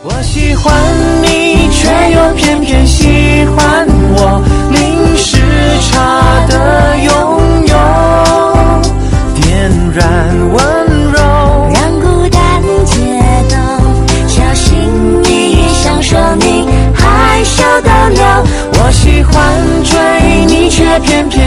我喜欢你，却又偏偏喜欢我，零时差的拥有，点燃温柔， 让孤单解冻，小心翼翼想说你害羞逗留。 我喜欢追你，却偏偏